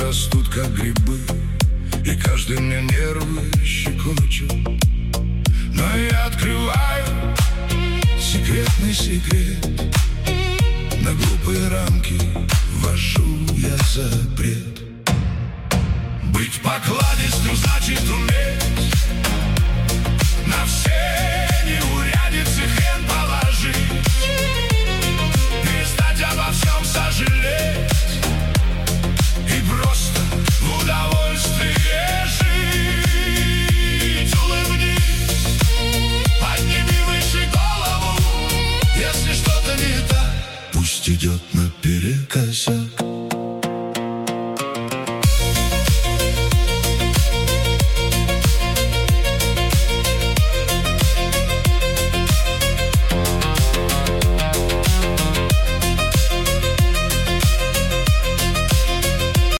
растут, как грибы, и каждый мне нервы щекочет. Но я открываю секретный секрет, на глупые рамки ввожу я запрет. Быть покладистым значит уметь на все неурядицы